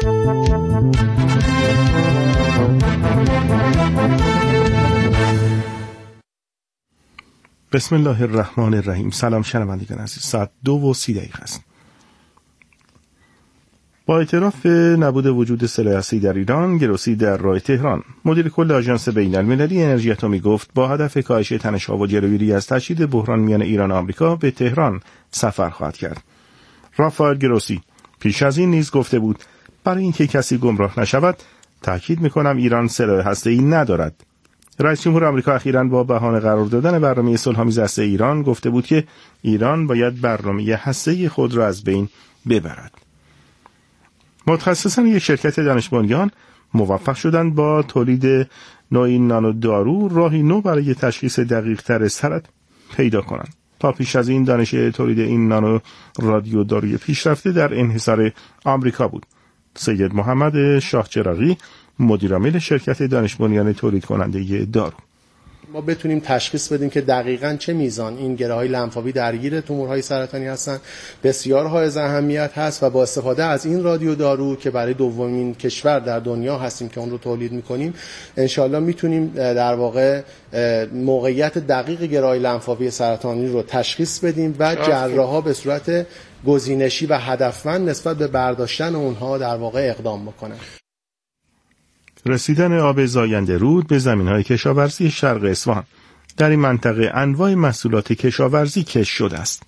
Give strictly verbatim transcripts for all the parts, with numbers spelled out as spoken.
بسم الله الرحمن الرحیم. سلام شنوندگان عزیز، ساعت دو و سی دقیقه است. با اعتراف نبود وجود سلاح هسته‌ای در ایران، گروسی در راه تهران، مدیر کل آژانس بین المللی انرژی اتمی گفت با هدف کاهش تنش‌ها و جلوگیری از تشدید بحران میان ایران و آمریکا به تهران سفر خواهد کرد. رافائل گروسی پیش از این نیز گفته بود برای اینکه کسی گمراه نشود تاکید می‌کنم ایران سلاح هسته‌ای ندارد. رئیس جمهور آمریکا اخیراً با بهانه قرار دادن برنامه صلح‌آمیز هسته‌ای ایران گفته بود که ایران باید برنامه هسته‌ای خود را از بین ببرد. متخصصان یک شرکت دانش بنیان موفق شدند با تولید نوعی نانو دارو راهی نو برای تشخیص دقیق‌تر سرطان پیدا کنند. تا پیش از این دانش تولید این نانو رادیو داروی پیشرفته در انحصار آمریکا بود. سید محمد شاه چراغی مدیرعامل شرکت دانش بنیان تولید کننده دارو: ما بتونیم تشخیص بدیم که دقیقاً چه میزان این گره‌های لنفاوی درگیر تومورهای سرطانی هستند بسیار حائز اهمیت هست و با استفاده از این رادیو دارو که برای دومین کشور در دنیا هستیم که اون رو تولید می‌کنیم، انشالله میتونیم در واقع موقعیت دقیق گره‌های لنفاوی سرطانی رو تشخیص بدیم و جراح‌ها به صورت گزینشی و هدفمند نسبت به برداشتن اونها در واقع اقدام بکنن. رسیدن آب زاینده رود به زمین‌های کشاورزی شرق اصفهان. در این منطقه انواع محصولات کشاورزی کشت شده است.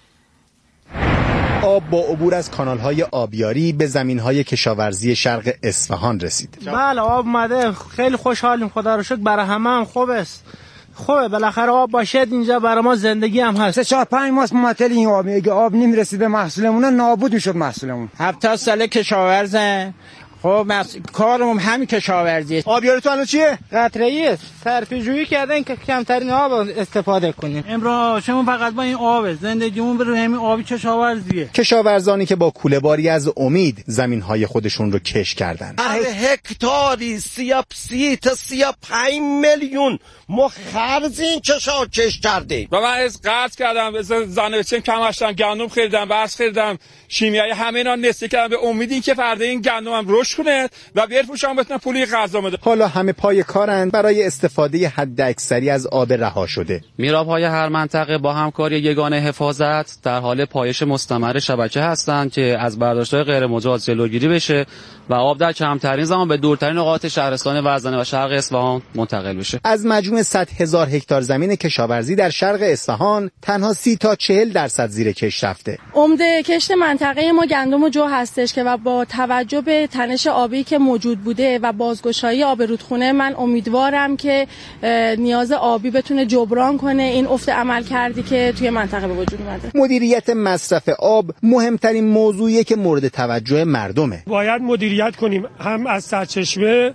آب با عبور از کانال‌های آبیاری به زمین‌های کشاورزی شرق اصفهان رسید. بله آب اومده، خیلی خوشحالیم، خدا رو شکر، برای همه هم خوب است. خوبه بالاخره آب باشد اینجا برای ما زندگی هم هست. سه چهار پنج ماه معطل این آب، اگه آب نمی‌رسید به محصولمون نابود می‌شد محصولمون. هفت ساله کشاورزم. خب مس... کارمون همین کشاورزیه. آبیاری تو الان چیه؟ قطره‌ای است. صرفه‌جویی کردن که کمترین آب استفاده کنیم. امروز شما فقط با این آب زندگیمون بر همین آبی کشاورزیه. کشاورزانی که با کوله‌باری از امید زمین‌های خودشون رو کش کردن. هر هکتاری سی تا سی و پنج میلیون ما خرج این کشا کش کردیم. و من از قرض کردم، از زنوچم کم هاشتم، گندم خریدم، برس خریدم، شیمیایی همه اینا نسته کردم به امید این که فردا این گندمم رشد کنه و بفروشم بتونم پولی غذا بده. حالا همه پای کارن برای استفاده حداکثری از آب رها شده. میراب‌های هر منطقه با همکاری یگانه حفاظت در حال پایش مستمر شبکه هستند که از برداشت‌های غیر مجاز جلوگیری بشه و آب در کمترین زمان به دورترین نقاط شهرستان ورزنه و شرق اصفهان منتقل بشه. از مجموع صد هزار هکتار زمین کشاورزی در شرق اصفهان تنها سی تا چهل درصد زیر کشت رفته. عمده کشت منطقه ما گندم و جو هستش که و با توجه به تنش آبی که موجود بوده و بازگشایی آب رودخونه من امیدوارم که نیاز آبی بتونه جبران کنه این افت عمل کردی که توی منطقه به وجود اومده. مدیریت مصرف آب مهمترین موضوعیه که مورد توجه مردمه. باید مدیریت کنیم، هم از سرچشمه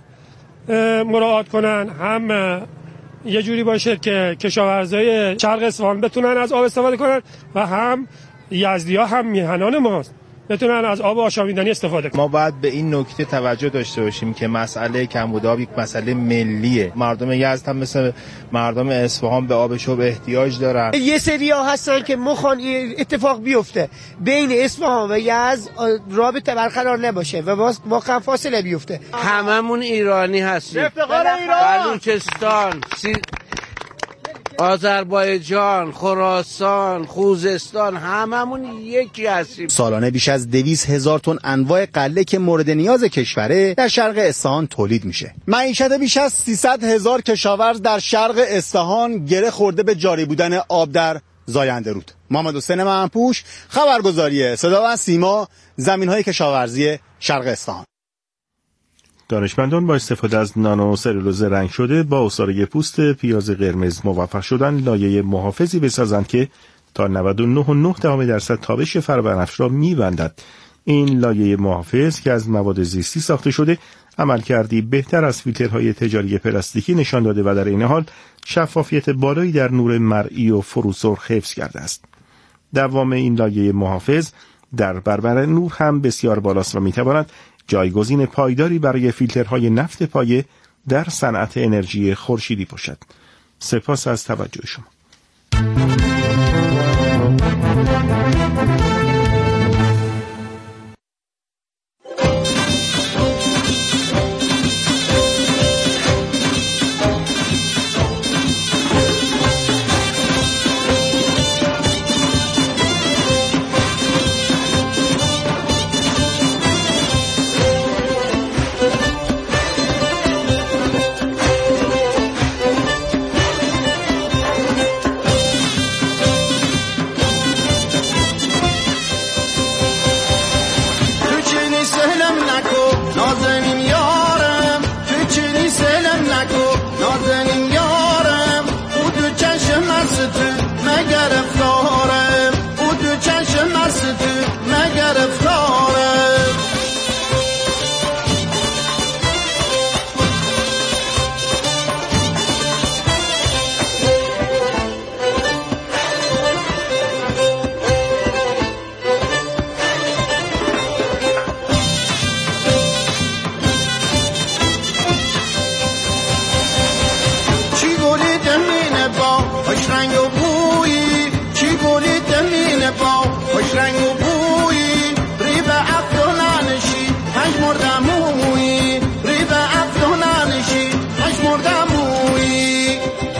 مراعات کنن، هم یه جوری باشه که کشاورزای شرق اصفهان بتونن از آب استفاده کنن و هم یزدی‌ها هم میهنان ماست بتونن از آب آشامیدنی استفاده کنن. ما باید به این نکته توجه داشته باشیم که مسئله کمبود آب یک مسئله ملیه. مردم یزد هم مثل مردم اصفهان به آب شرب احتیاج دارن. یه سری‌ها هستن که مخوان اتفاق بیفته بین اصفهان و یزد رابطه برقرار نباشه و واقعا فاصله بیفته. هممون ایرانی هستیم. افتخار ایران. بلوچستان، سی... آذربایجان، خراسان، خوزستان، هممون یکی هستیم. سالانه بیش از دویست هزار تن انواع غله که مورد نیاز کشوره در شرق اصفهان تولید میشه. معیشت بیش از سیصد هزار کشاورز در شرق اصفهان گره خورده به جاری بودن آب در زاینده رود. محمد حسین مهنپوش، خبرگزاری صدا و سیما، زمین‌های کشاورزی شرق اصفهان. دانشمندان با استفاده از نانو سلولوز رنگ شده با عصاره پوست پیاز قرمز موفق شدن لایه محافظی بسازند که تا نود و نه و نه دهم درصد تابش فرابنفش را می‌بندد. این لایه محافظ که از مواد زیستی ساخته شده عملکردی بهتر از فیلترهای تجاری پلاستیکی نشان داده و در این حال شفافیت بالایی در نور مرئی و فروسرخ حفظ کرده است. دوام این لایه محافظ در برابر نور هم بسیار بالاست و می‌تواند جایگزین پایداری برای فیلترهای نفت پایه در صنعت انرژی خورشیدی باشد. سپاس از توجه شما. نازنین یارم تو چنی سلم نکو نازنین یارم او دو چشم است مگر افکارم او دو چشم است مگر افکارم خوش رنگ و بویی ری به افدانشی هش مردمویی ری به افدانشی هش مردمویی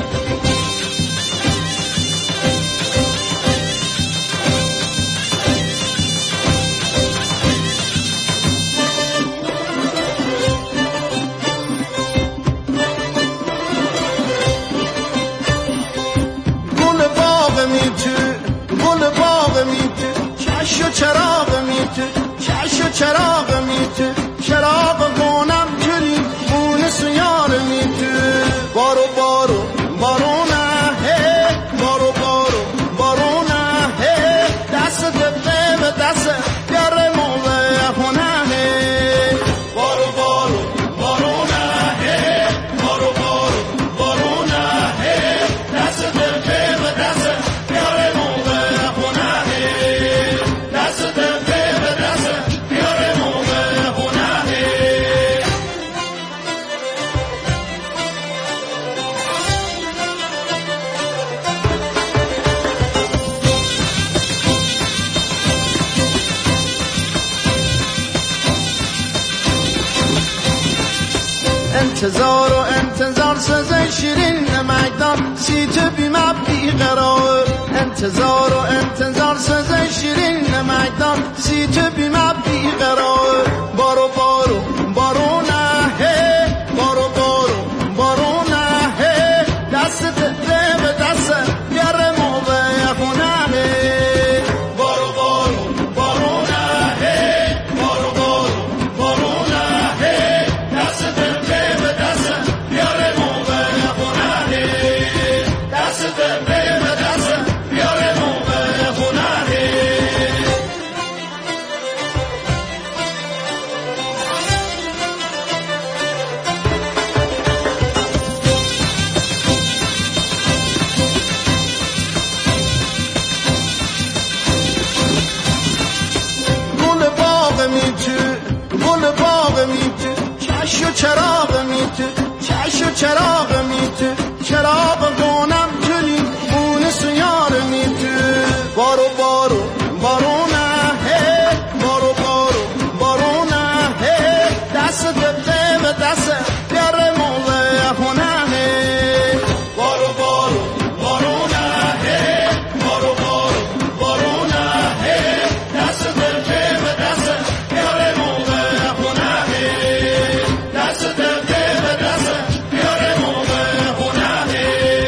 گل باغ می تو گل باغ می تو چش و چراغ می تو چش و چراغ می تو چراغ گونم کنی مون سیار می تو بارو بارو بارو نه هی بارو بارو بارو نه هی دست دفته به دست بیاره موله خونه هی بارو بارو بارو نه هی بارو بارو بارو نه هی دست دفته به دست بیاره موله خونه هی دست دفته به دست بیاره موله خونه هی انتظار و انتظار سزه شیرین نمکدان سی تو بیمه بیقرار انتظار و انتظار سزه شیرین نمکدان سی تو بیمه بیقرار بارو بارو بارو نه هی بارو بارو بارو نه هی دست ده به دست بیاره موقع خونه هی بارو بارو بارو نه هی بارو بارو بارو نه هی دست ده به دست بیاره موقع خونه هی دست ده به دست بیاره موقع خونه هی گل باغ می تو گل باغ می تو چش و چراغ می تو چش و چراغ می تو چراغ گونم کنی مون سیار می تو بارو بارو بارو نه هی بارو بارو بارو نه هی دست دفته به دست بیاره موله خونه هی بارو بارو بارو نه هی بارو بارو بارو نه هی دست دفته به دست بیاره موله خونه هی دست دفته به دست بیاره موله خونه هی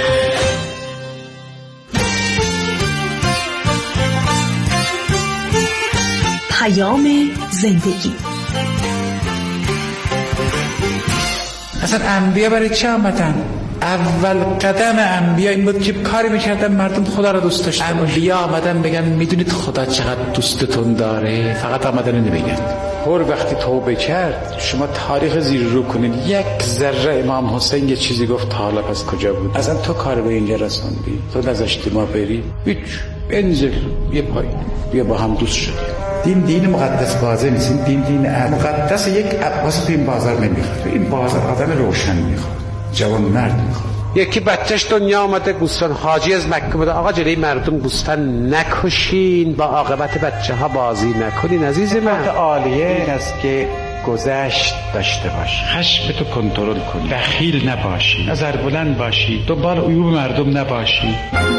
پیام زندگی. اصلا انبیا برای چه آمدن؟ اول قدم انبیا این بود که کاری میکردن مردم خدا را دوست داشته باشن. انبیا آمدن بگن میدونید خدا چقدر دوستتون داره؟ فقط آمدن نمیگن. هر وقتی توبه کرد شما تاریخ زیر رو کنید یک ذره امام حسین یه چیزی گفت تا حالا پس کجا بود؟ اصلا تو کار به اینجا رسوندی، تو نذاشتی ما بری، هیچ انزل یه پای بیا با هم دوست شدیم. دین دین مقدس بازه نیست، دین دین مقدس یک عباس تو این بازار نمیخواد. تو این بازار آدم روشن میخواد، جوان مرد میخواد. یکی بچهش دنیا آمده گوسفند حاجی از مکه بوده، آقا جلوی مردم گوسفند نکشین، با عاقبت بچه ها بازی نکنین. عزیز من عالیه این است که گذشت داشته باش، خشم تو کنترل کنی، بخیل نباشی، نظر بلند باشی، دنبال عیوب مردم نباشی.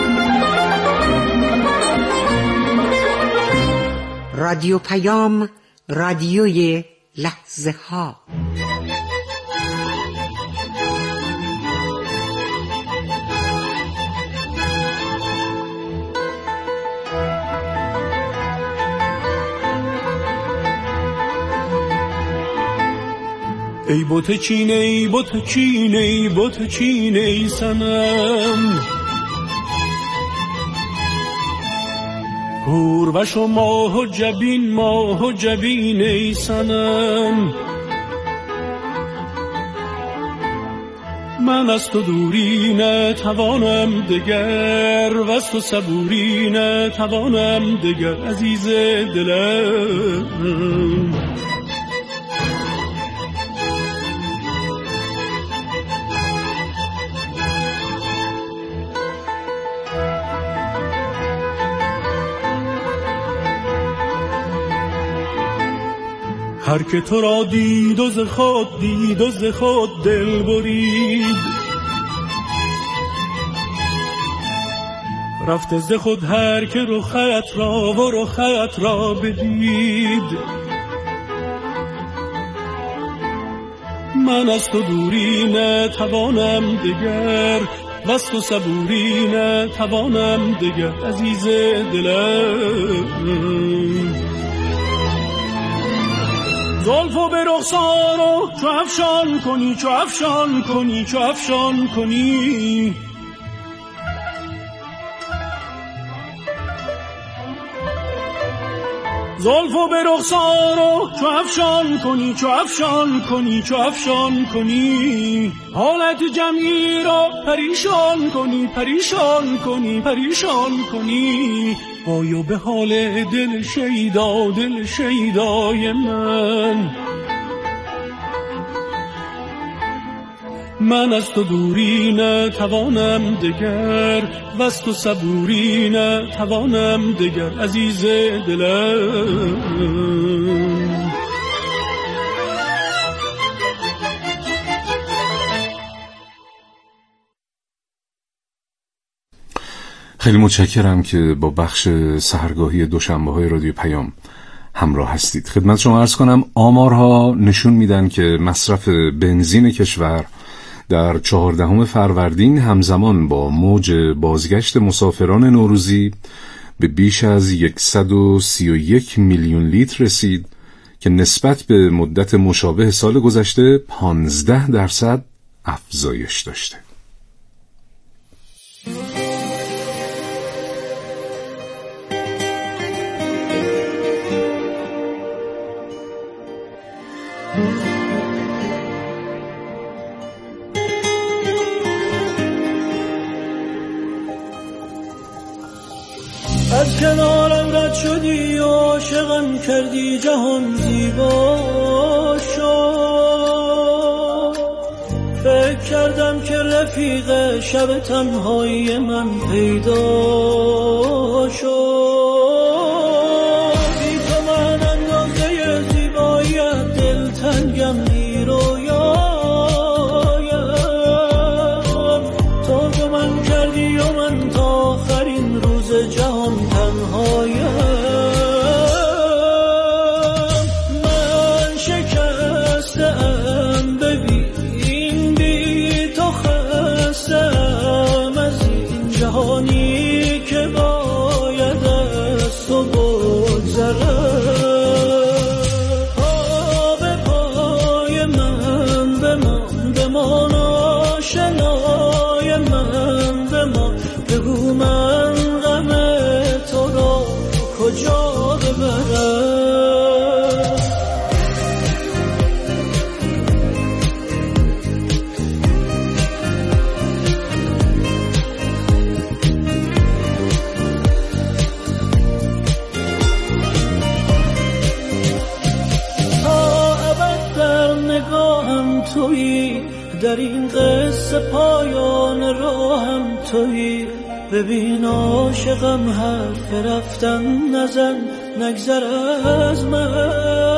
رادیو پیام، رادیوی لحظه ها. ای بت چین ای بت چین ای بت چین ای صنم، هوروش و ماه و جبین ماه و جبین ای صنم. من از تو دوری نتوانم دگر، و از تو صبوری نتوانم دگر عزیز دلم. هر که تو را دید و ز خود دید و ز خود دل برید، رفت ز خود هر که رخت را و رخت را بدید. من از تو دوری نتوانم دگر، و از تو صبوری نتوانم دگر عزیز دلم. زلفو به رخسارو چو افشان کنی چو افشان کنی چو افشان کنی، زلفو به رخسارو چو افشان کنی چو افشان کنی چو افشان کنی، حالت جمعی را پریشان کنی پریشان کنی پریشان کنی. آیا به حال دل شیدا دل شیدای من، من از تو دوری نتوانم دگر، و از تو صبوری نتوانم دگر عزیز دلم. خیلی متشکرم که با بخش سحرگاهی دوشنبه‌های رادیو پیام همراه هستید. خدمت شما عرض کنم آمارها نشون میدن که مصرف بنزین کشور در چهاردهم فروردین همزمان با موج بازگشت مسافران نوروزی به بیش از صد و سی و یک میلیون لیتر رسید که نسبت به مدت مشابه سال گذشته پانزده درصد افزایش داشته. از کنارم رد شدی و عاشقم کردی جهان زیبا شد، فکر کردم که رفیق شب تنهایی من پیدا شد. بی تو من اندازه زیباییت دلتنگم نیرویایم، تو تو من کردی و من تا آخرین روز جهان تنهایم. من شکستم ببین بی تو خستم از این جهانی که باید از تو بگذرم. پا به پای من بمان بمان آشنای من بمان، بگو من غم تو را کجا ببرم. تا ابد در نگاهم تویی، در این قصه پایان راهم تویی. ببین عاشقم حرف رفتن نزن نگذر از من،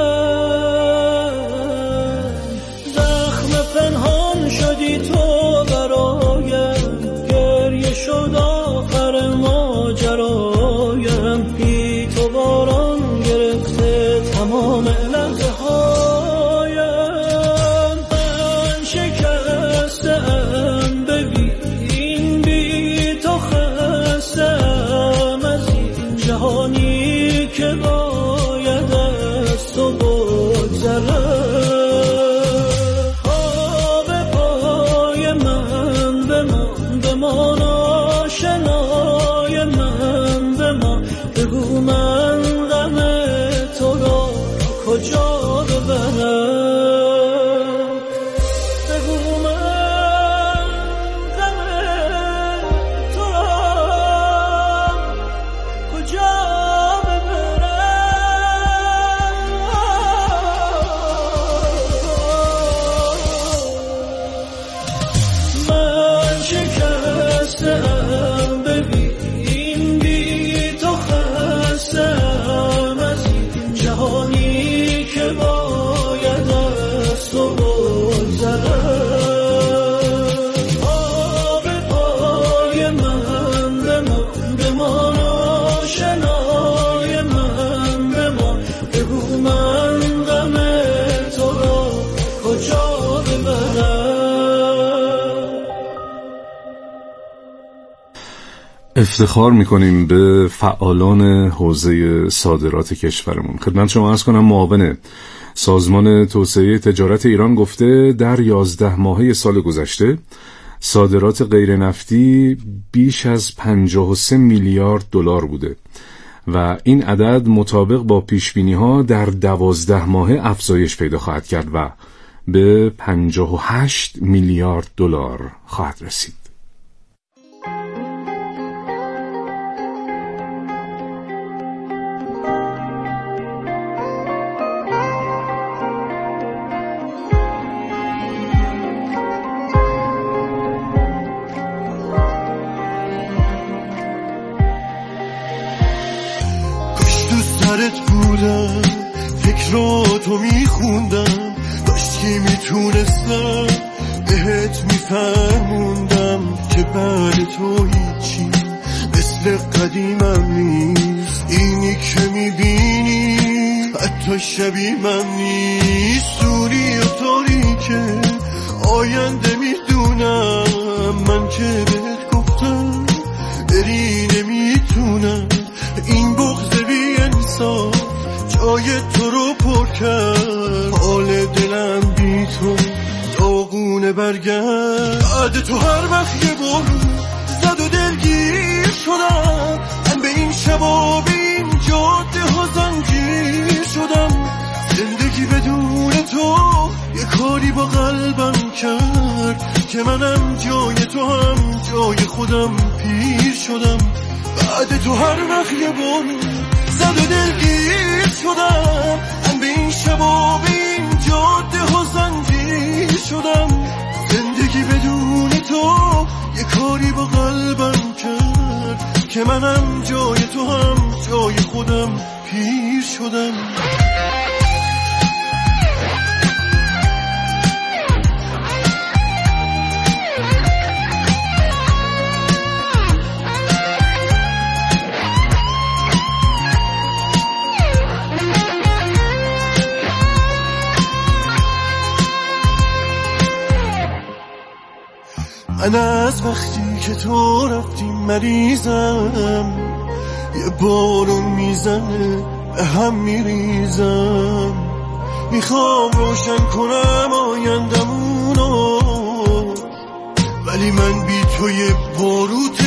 زخم پنهان شدی تو برایم، گریه شد آخر ماجرایم. بی تو باران گرفته تمام لحظه هایم. من شکستم ببین بی تو خستم از این جهانی که باید از تو تو بگذرم. آب پای من بمان بمان آشنای من بمان، بگو من غم تو را کجا ببرم. افتخار میکنیم به فعالان حوزه صادرات کشورمون. خدمت شما عرض کنم معاون سازمان توسعه تجارت ایران گفته در یازده ماهه سال گذشته صادرات غیر نفتی بیش از پنجاه و سه میلیارد دلار بوده و این عدد مطابق با پیشبینی‌ها در دوازده ماهه افزایش پیدا خواهد کرد و به پنجاه و هشت میلیارد دلار خواهد رسید. فکراتو میخوندم، داشتی میتونستم بهت میفرموندم که بعد تو هیچی مثل قدیمم نیست. اینی که میبینی حتی شبیه من نیست. دوری و تاریکه آینده میدونم، من که بهت گفتم بری نمیتونم. این بغض بی انصاف جای تو رو پر کرد، حال دلم بی تو داغونه برگرد. بعد تو هر وقت یه بارون زد و دلگیر شدم، من به این شبا به این جاده ها زنجیر شدم. زندگی بدون تو یه کاری با قلبم کرد که منم جای تو هم جای خودم پیر شدم. بعد تو هر وقت یه بارون زد و دلگیر شدم، من به این شبا به این جاده ها زنجیر شدم. زندگی بدون تو یه کاری با قلبم کرد که منم جای تو هم جای خودم پیر شدم. من از وقتی که تو رفتی مریضم، یه بارون میزنه به هم میریزم. میخوام روشن کنم آیندمونو، ولی من بی تو یه باروت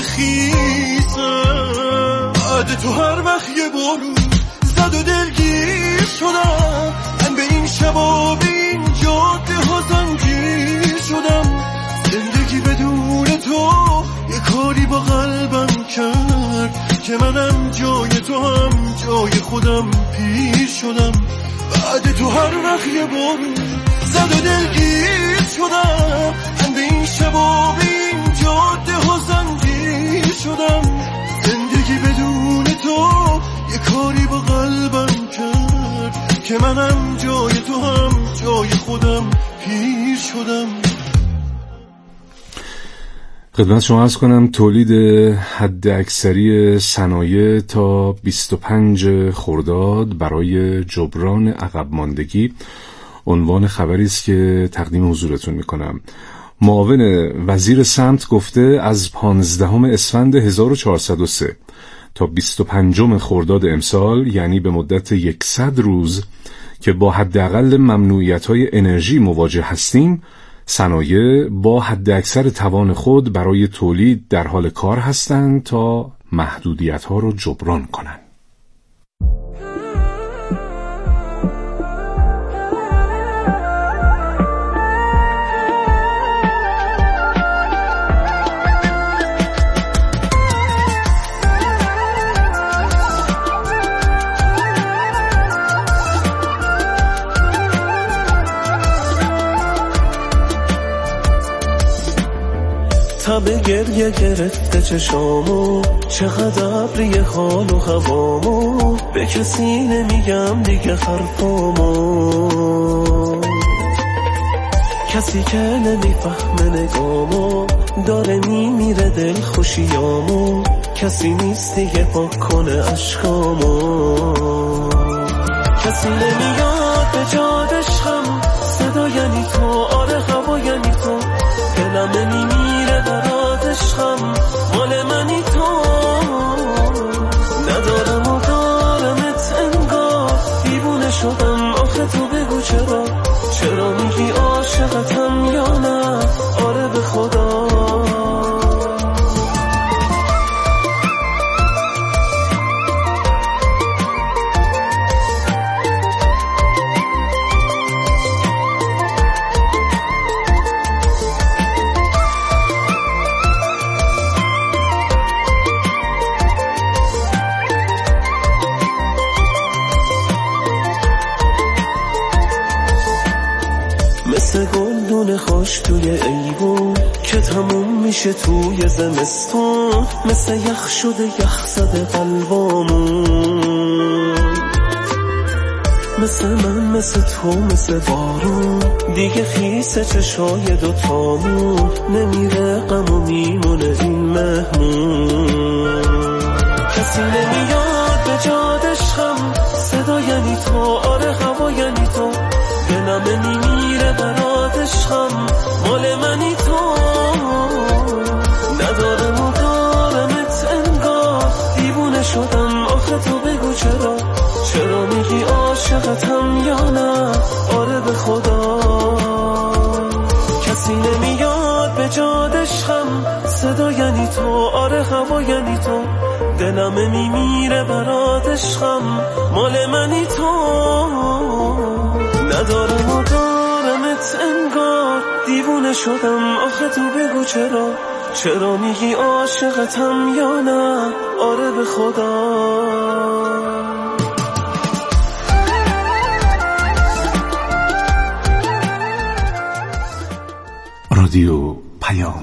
خیزم. بعد تو هر وقت یه بارون زد و دلگیر شدم، من به این شبا به این جاده ها زنجیر شدم. زندگی بدون تو یه کاری با قلبم کرد که منم جای تو هم جای خودم پیر شدم. بعد تو هر وقت یه بارون زد و دلگیر شدم، من به این شبا به این جاده ها زنجیر شدم. زندگی بدون تو یه کاری با قلبم کرد که منم جای تو هم جای خودم پیر شدم. خدمت شما عرض کنم تولید حد اکثری صنایع تا بیست و پنج خرداد برای جبران عقب ماندگی عنوان خبری است که تقدیم حضورتون میکنم. معاون وزیر سمت گفته از پانزدهم اسفند هزار و چهارصد و سه تا بیست و پنجم خرداد امسال، یعنی به مدت یکصد روز که با حداقل ممنوعیت‌های انرژی مواجه هستیم، صنایع با حد اکثر توان خود برای تولید در حال کار هستند تا محدودیت‌ها رو جبران کنند. همه گریه گرفته چشامو، چقدر ابری حال و هوامو، به کسی نمیگم دیگه حرفامو. کسی که نمیفهمه نگامو داره میمیره دل خوشیامو کسی نیست دیگه پاک کنه عشقامو کسی نمیاد به جاد عشقم صدا یعنی تو آره هوا یعنی تو دلم نمیمیره برات عشقم مال منی تو ندارم و دارمت انگار دیوونه شدم آخه تو بگو چرا چرا میگی عاشقتم یا نه آره به خدا مثل گلدون خوش توی ایوون که تموم میشه توی زمستون مثل یخ شده یخ زده قلبامون مثل من مثل تو مثل بارون دیگه خیسه چشای دوتامون نمیره غم و میمونه این مهمون کسی نمیاد به جاد عشقم صدا یعنی تو آره هوا یعنی تو دلم نمیمیره برات عشقم مال منی تو ندارم و دارمت انگار دیوونه شدم آخه تو بگو چرا چرا میگی عاشقتم یا نه آره به خدا کسی نمیاد به جاد عشقم صدا یعنی تو آره هوا یعنی تو دلم نمیمیره برات عشقم مال منی تو ندارم و دارمت انگار دیوونه شدم آخه تو بگو چرا چرا میگی عاشقتم یا نه آره به خدا رادیو پیام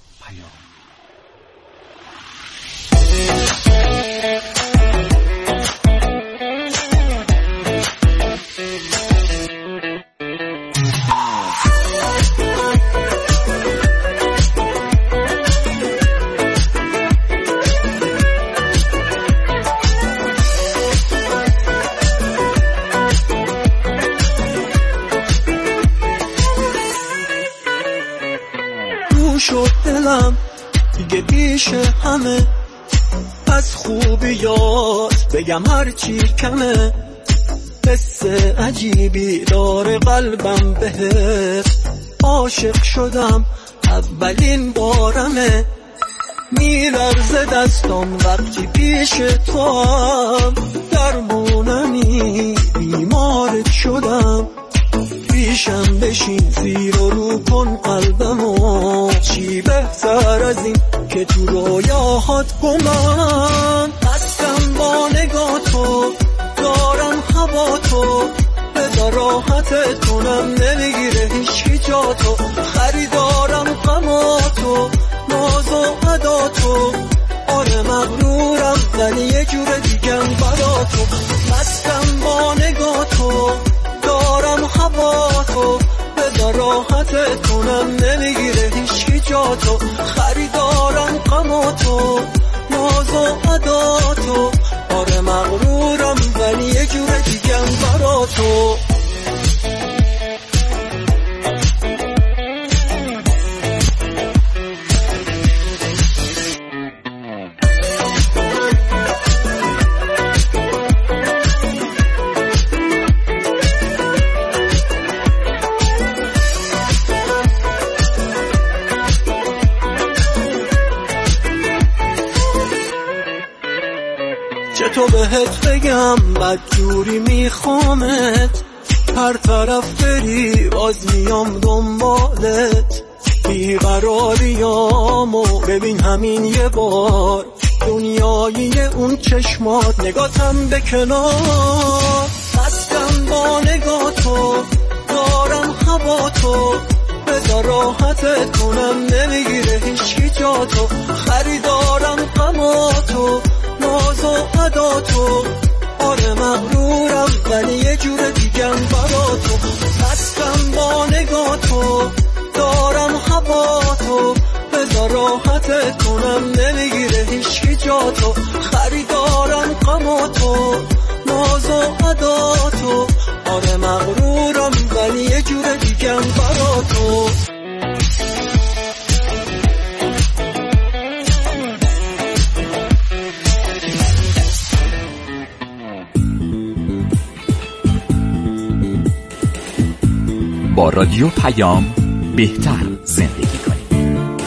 شد دلم دیگه بیش همه از خوبیات بگم هرچی کمه قصه عجیبی داره قلبم بهت عاشق شدم اولین بارمه میلرزه دستم وقتی پیش تو هم درمونمی بیمارت شدم پیشم بشین زیر و رو کن قلبمو چی بهتر از این که تو رویاهات گمم هستم با نگاه تو دارم هوا تو بذار راحتت کنم نمیگیره هیچکی جا تو خریدارم غما تو ناز و ادا تو آره مغرورم ولی یه جور دیگم برا تو هستم با نگاه تو دارم هوا تو بذار راحتت کنم نمیگیره هیچکی جا تو خریدارم غم تو ناز و ادا تو آره مغرورم ولی یه جور دیگم برا تو تو بهت بگم بدجوری میخوامت هر طرف بری باز میام دنبالت بیقراریامو ببین همین یه بار دنیایی اون چشمات نگاتم به کنار هستم با نگاه تو دارم هوا تو بذار راحتت کنم نمیگیره هیچکی جا تو خریدارم غما تو ناز و ادا تو آره مغرورم ولی یه جور دیگم برا تو هستم با نگاه تو تو، خریدارم غم تو، ناز و ادا تو. آره مغرورم ولی یه جور دیگم برا تو. با رادیو پیام بهتر زندگی کنید.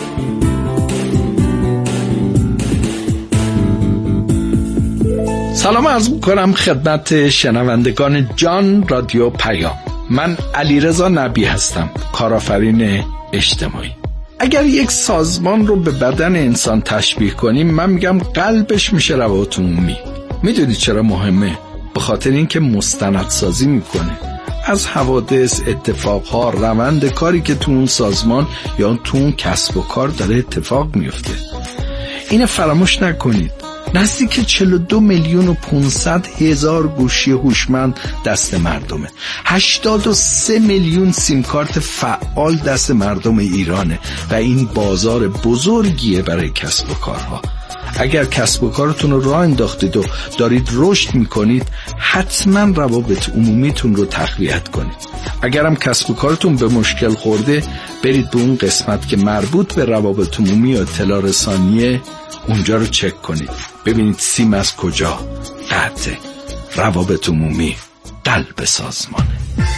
سلام عرض می‌کنم خدمت شنوندگان جان رادیو پیام. من علیرضا نبی هستم، کارآفرین اجتماعی. اگر یک سازمان رو به بدن انسان تشبیه کنیم، من میگم قلبش میشه روابط عمومی. میدونید چرا مهمه؟ به خاطر اینکه مستندسازی میکنه از حوادث، اتفاقها، روند کاری که تو اون سازمان یا تو اون کسب و کار داره اتفاق میفته. اینو فراموش نکنید. نزدیک چهل و دو میلیون و پانصد هزار گوشی هوشمند دست مردمه. هشتاد و سه میلیون سیم کارت فعال دست مردم ایرانه و این بازار بزرگیه برای کسب و کارها. اگر کسب و کارتون رو راه انداختید و دارید رشد میکنید، حتما روابط عمومیتون رو تقویت کنید. اگرم کسب و کارتون به مشکل خورده، برید به اون قسمت که مربوط به روابط عمومی و اطلاع رسانیه، اونجا رو چک کنید. ببینید سیم از کجا قطعه. روابط عمومی قلب سازمانه.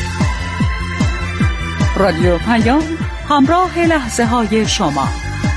رادیو پیام، همراه لحظه های شما.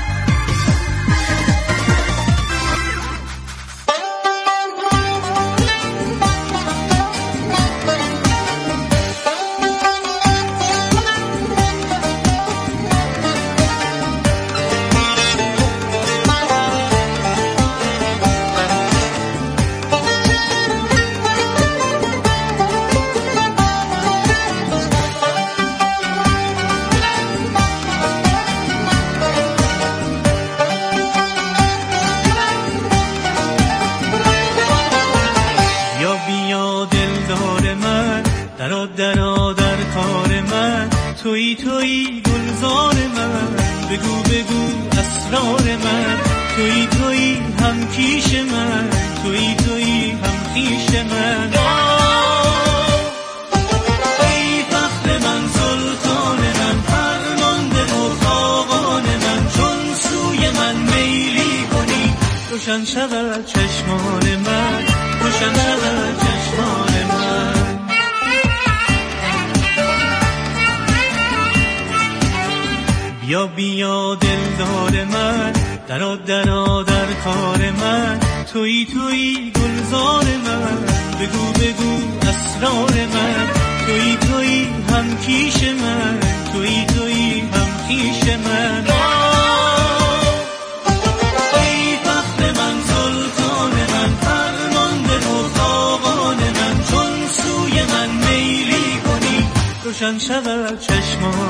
توی توی گلزار من، بگو بگو اسرار من. توی توی هم کیش من، توی توی هم خیش من. ای فخر من، سلطان من، فرمانده و خاقان من. چون سوی من میلی کنی، روشن شود چشمان من، روشن شود چشمان من. بیا بیا دلدار من، درا درا در کار من. توی توی گلزار من، بگو بگو اسرار من. توی توی هم کیش من، توی توی هم خیش من. ای فخر من، سلطان من، فرمانده و خاقان من. چون سوی من میلی کنی، روشن شود